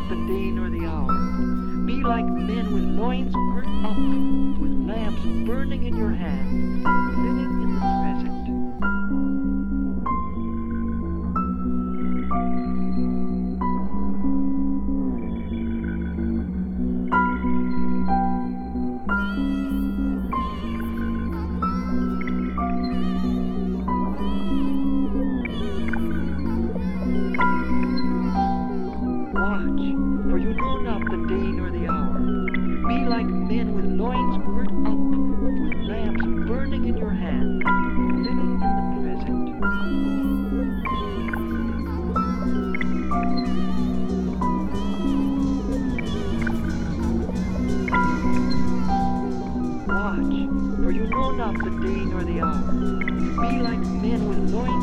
the day nor the hour. Be like men with loins girt up, with lamps burning in your hands, living in the present. Watch, for you know not the day nor the hour. Be like men with loins girt up, with lamps burning in your hands, living in the present. Watch, for you know not the day nor the hour. Be like men with loins